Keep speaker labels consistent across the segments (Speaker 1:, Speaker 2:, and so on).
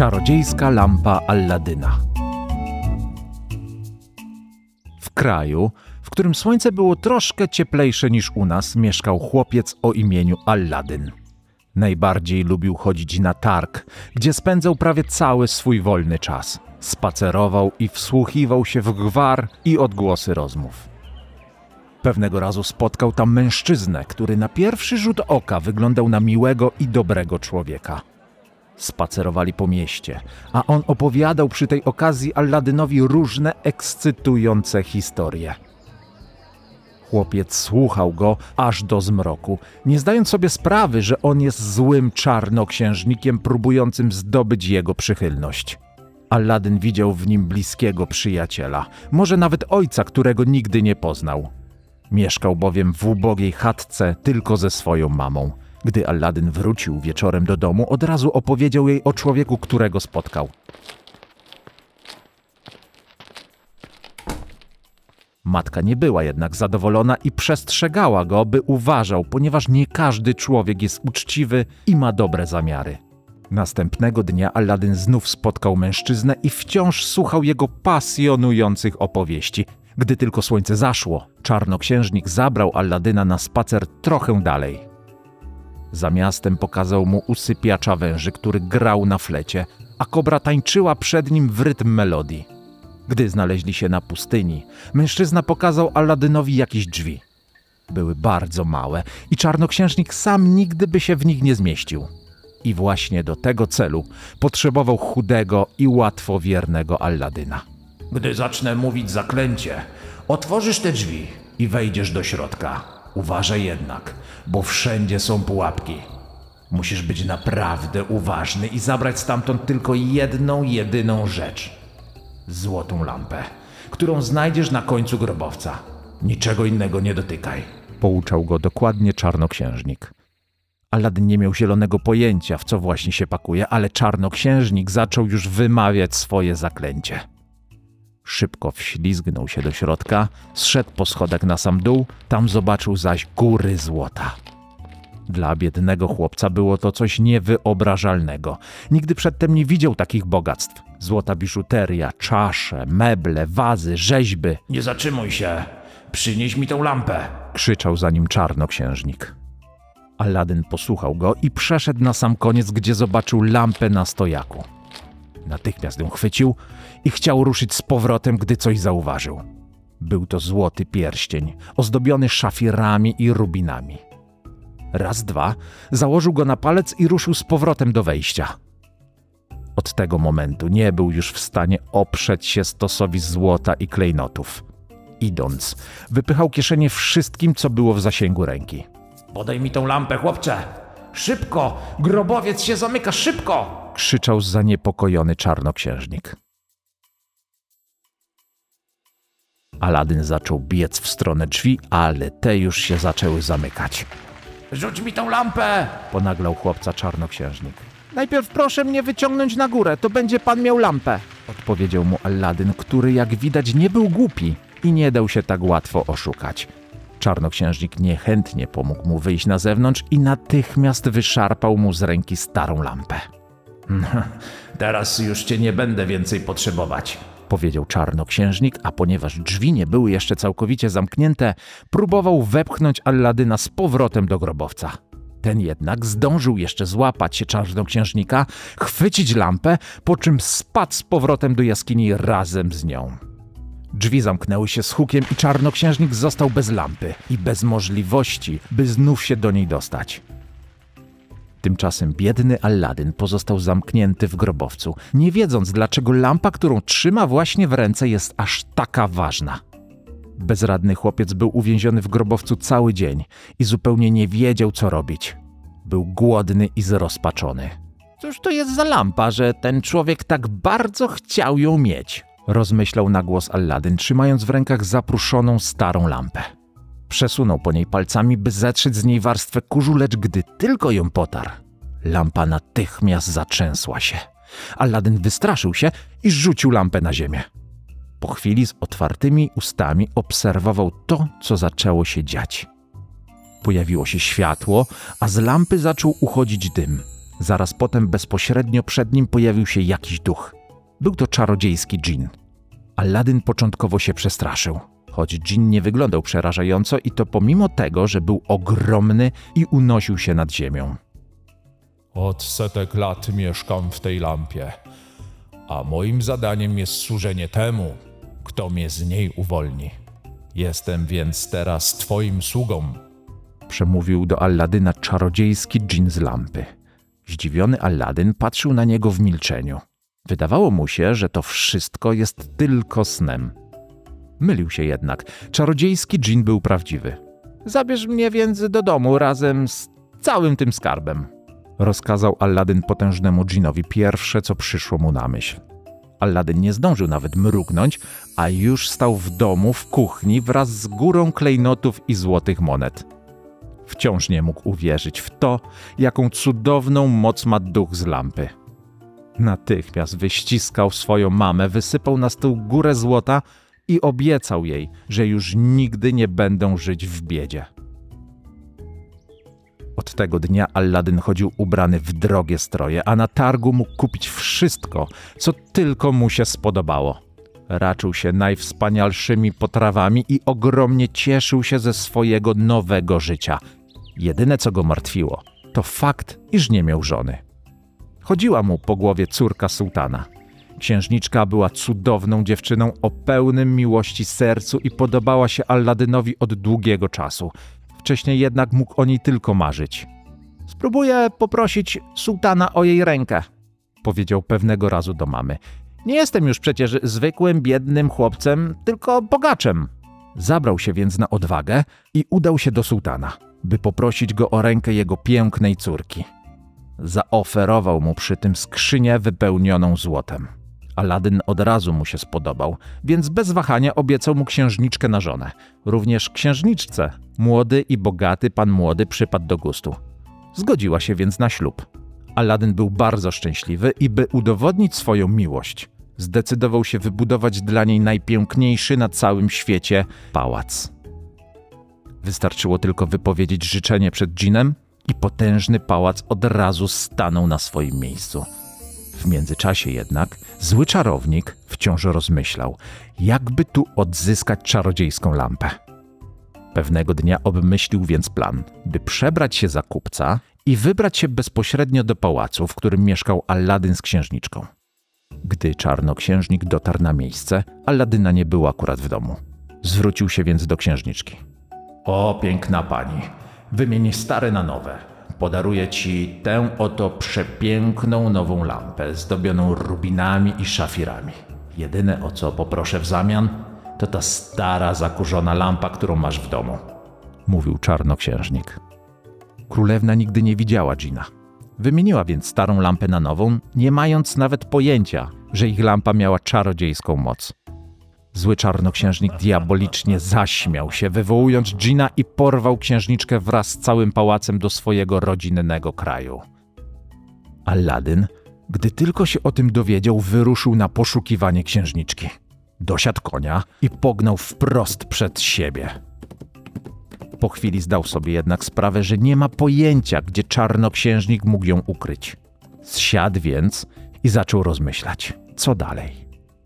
Speaker 1: Czarodziejska lampa Alladyna. W kraju, w którym słońce było troszkę cieplejsze niż u nas, mieszkał chłopiec o imieniu Alladyn. Najbardziej lubił chodzić na targ, gdzie spędzał prawie cały swój wolny czas. Spacerował i wsłuchiwał się w gwar i odgłosy rozmów. Pewnego razu spotkał tam mężczyznę, który na pierwszy rzut oka wyglądał na miłego i dobrego człowieka. Spacerowali po mieście, a on opowiadał przy tej okazji Alladynowi różne ekscytujące historie. Chłopiec słuchał go aż do zmroku, nie zdając sobie sprawy, że on jest złym czarnoksiężnikiem próbującym zdobyć jego przychylność. Alladyn widział w nim bliskiego przyjaciela, może nawet ojca, którego nigdy nie poznał. Mieszkał bowiem w ubogiej chatce tylko ze swoją mamą. Gdy Alladyn wrócił wieczorem do domu, od razu opowiedział jej o człowieku, którego spotkał. Matka nie była jednak zadowolona i przestrzegała go, by uważał, ponieważ nie każdy człowiek jest uczciwy i ma dobre zamiary. Następnego dnia Alladyn znów spotkał mężczyznę i wciąż słuchał jego pasjonujących opowieści. Gdy tylko słońce zaszło, czarnoksiężnik zabrał Alladyna na spacer trochę dalej. Za miastem pokazał mu usypiacza węży, który grał na flecie, a kobra tańczyła przed nim w rytm melodii. Gdy znaleźli się na pustyni, mężczyzna pokazał Alladynowi jakieś drzwi. Były bardzo małe i czarnoksiężnik sam nigdy by się w nich nie zmieścił. I właśnie do tego celu potrzebował chudego i łatwowiernego Alladyna.
Speaker 2: Gdy zacznę mówić zaklęcie, otworzysz te drzwi i wejdziesz do środka. Uważaj jednak, bo wszędzie są pułapki. Musisz być naprawdę uważny i zabrać stamtąd tylko jedną, jedyną rzecz. Złotą lampę, którą znajdziesz na końcu grobowca. Niczego innego nie dotykaj.
Speaker 1: Pouczał go dokładnie czarnoksiężnik. Alladyn nie miał zielonego pojęcia, w co właśnie się pakuje, ale czarnoksiężnik zaczął już wymawiać swoje zaklęcie. Szybko wślizgnął się do środka, zszedł po schodach na sam dół, tam zobaczył zaś góry złota. Dla biednego chłopca było to coś niewyobrażalnego. Nigdy przedtem nie widział takich bogactw. Złota biżuteria, czasze, meble, wazy, rzeźby.
Speaker 2: Nie zatrzymuj się, przynieś mi tą lampę,
Speaker 1: krzyczał za nim czarnoksiężnik. Alladyn posłuchał go i przeszedł na sam koniec, gdzie zobaczył lampę na stojaku. Natychmiast ją chwycił i chciał ruszyć z powrotem, gdy coś zauważył. Był to złoty pierścień, ozdobiony szafirami i rubinami. Raz, dwa, założył go na palec i ruszył z powrotem do wejścia. Od tego momentu nie był już w stanie oprzeć się stosowi złota i klejnotów. Idąc, wypychał kieszenie wszystkim, co było w zasięgu ręki.
Speaker 2: Podaj mi tą lampę, chłopcze! Szybko! Grobowiec się zamyka, szybko!
Speaker 1: Krzyczał zaniepokojony czarnoksiężnik. Alladyn zaczął biec w stronę drzwi, ale te już się zaczęły zamykać.
Speaker 2: Rzuć mi tą lampę!
Speaker 1: Ponaglał chłopca czarnoksiężnik.
Speaker 3: Najpierw proszę mnie wyciągnąć na górę, to będzie pan miał lampę.
Speaker 1: Odpowiedział mu Alladyn, który jak widać nie był głupi i nie dał się tak łatwo oszukać. Czarnoksiężnik niechętnie pomógł mu wyjść na zewnątrz i natychmiast wyszarpał mu z ręki starą lampę.
Speaker 2: Teraz już cię nie będę więcej potrzebować,
Speaker 1: powiedział czarnoksiężnik, a ponieważ drzwi nie były jeszcze całkowicie zamknięte, próbował wepchnąć Alladyna z powrotem do grobowca. Ten jednak zdążył jeszcze złapać się czarnoksiężnika, chwycić lampę, po czym spadł z powrotem do jaskini razem z nią. Drzwi zamknęły się z hukiem i czarnoksiężnik został bez lampy i bez możliwości, by znów się do niej dostać. Tymczasem biedny Alladyn pozostał zamknięty w grobowcu, nie wiedząc, dlaczego lampa, którą trzyma właśnie w ręce, jest aż taka ważna. Bezradny chłopiec był uwięziony w grobowcu cały dzień i zupełnie nie wiedział, co robić. Był głodny i zrozpaczony.
Speaker 3: Cóż to jest za lampa, że ten człowiek tak bardzo chciał ją mieć?
Speaker 1: Rozmyślał na głos Alladyn, trzymając w rękach zapruszoną starą lampę. Przesunął po niej palcami, by zetrzeć z niej warstwę kurzu, lecz gdy tylko ją potarł, lampa natychmiast zatrzęsła się. Alladyn wystraszył się i rzucił lampę na ziemię. Po chwili z otwartymi ustami obserwował to, co zaczęło się dziać. Pojawiło się światło, a z lampy zaczął uchodzić dym. Zaraz potem bezpośrednio przed nim pojawił się jakiś duch. Był to czarodziejski dżin. Aladdin początkowo się przestraszył, choć dżin nie wyglądał przerażająco i to pomimo tego, że był ogromny i unosił się nad ziemią.
Speaker 2: Od setek lat mieszkam w tej lampie, a moim zadaniem jest służenie temu, kto mnie z niej uwolni. Jestem więc teraz twoim sługą.
Speaker 1: Przemówił do Alladyna czarodziejski dżin z lampy. Zdziwiony Aladdin patrzył na niego w milczeniu. Wydawało mu się, że to wszystko jest tylko snem. Mylił się jednak. Czarodziejski dżin był prawdziwy. Zabierz mnie więc do domu razem z całym tym skarbem. Rozkazał Aladdin potężnemu dżinowi pierwsze, co przyszło mu na myśl. Aladdin nie zdążył nawet mrugnąć, a już stał w domu, w kuchni wraz z górą klejnotów i złotych monet. Wciąż nie mógł uwierzyć w to, jaką cudowną moc ma duch z lampy. Natychmiast wyściskał swoją mamę, wysypał na stół górę złota i obiecał jej, że już nigdy nie będą żyć w biedzie. Od tego dnia Aladdin chodził ubrany w drogie stroje, a na targu mógł kupić wszystko, co tylko mu się spodobało. Raczył się najwspanialszymi potrawami i ogromnie cieszył się ze swojego nowego życia. Jedyne, co go martwiło, to fakt, iż nie miał żony. Chodziła mu po głowie córka sułtana. Księżniczka była cudowną dziewczyną o pełnym miłości sercu i podobała się Aladynowi od długiego czasu. Wcześniej jednak mógł o niej tylko marzyć. Spróbuję poprosić sułtana o jej rękę, powiedział pewnego razu do mamy. Nie jestem już przecież zwykłym, biednym chłopcem, tylko bogaczem. Zabrał się więc na odwagę i udał się do sułtana, by poprosić go o rękę jego pięknej córki. Zaoferował mu przy tym skrzynię wypełnioną złotem. Aladdin od razu mu się spodobał, więc bez wahania obiecał mu księżniczkę na żonę. Również księżniczce młody i bogaty pan młody przypadł do gustu. Zgodziła się więc na ślub. Aladdin był bardzo szczęśliwy i by udowodnić swoją miłość, zdecydował się wybudować dla niej najpiękniejszy na całym świecie pałac. Wystarczyło tylko wypowiedzieć życzenie przed dżinem i potężny pałac od razu stanął na swoim miejscu. W międzyczasie jednak zły czarownik wciąż rozmyślał, jakby tu odzyskać czarodziejską lampę. Pewnego dnia obmyślił więc plan, by przebrać się za kupca i wybrać się bezpośrednio do pałacu, w którym mieszkał Aladdin z księżniczką. Gdy czarnoksiężnik dotarł na miejsce, Aladyna nie było akurat w domu. Zwrócił się więc do księżniczki.
Speaker 2: O, piękna pani, wymień stare na nowe. Podaruję ci tę oto przepiękną nową lampę, zdobioną rubinami i szafirami. Jedyne, o co poproszę w zamian, to ta stara, zakurzona lampa, którą masz w domu,
Speaker 1: mówił czarnoksiężnik. Królewna nigdy nie widziała dżina. Wymieniła więc starą lampę na nową, nie mając nawet pojęcia, że ich lampa miała czarodziejską moc. Zły czarnoksiężnik diabolicznie zaśmiał się, wywołując dżina i porwał księżniczkę wraz z całym pałacem do swojego rodzinnego kraju. Aladdin, gdy tylko się o tym dowiedział, wyruszył na poszukiwanie księżniczki. Dosiadł konia i pognał wprost przed siebie. Po chwili zdał sobie jednak sprawę, że nie ma pojęcia, gdzie czarnoksiężnik mógł ją ukryć. Zsiadł więc i zaczął rozmyślać, co dalej.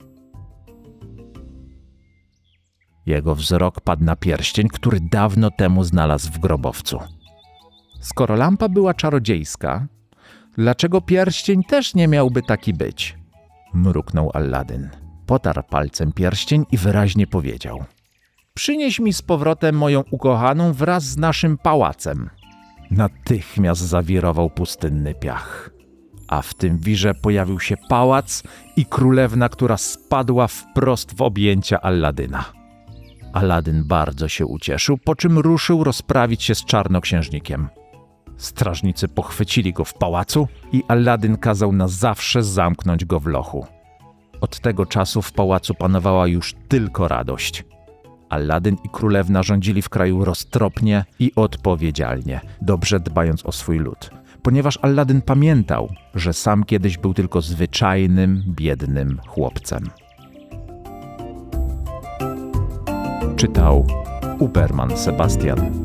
Speaker 1: Jego wzrok padł na pierścień, który dawno temu znalazł w grobowcu. Skoro lampa była czarodziejska, dlaczego pierścień też nie miałby taki być? Mruknął Aladdin. Potarł palcem pierścień i wyraźnie powiedział: przynieś mi z powrotem moją ukochaną wraz z naszym pałacem. Natychmiast zawirował pustynny piach, a w tym wirze pojawił się pałac i królewna, która spadła wprost w objęcia Aladyna. Aladdin bardzo się ucieszył, po czym ruszył rozprawić się z czarnoksiężnikiem. Strażnicy pochwycili go w pałacu i Aladdin kazał na zawsze zamknąć go w lochu. Od tego czasu w pałacu panowała już tylko radość. Aladdin i królewna rządzili w kraju roztropnie i odpowiedzialnie, dobrze dbając o swój lud, ponieważ Aladdin pamiętał, że sam kiedyś był tylko zwyczajnym, biednym chłopcem. Czytał Uberman Sebastian.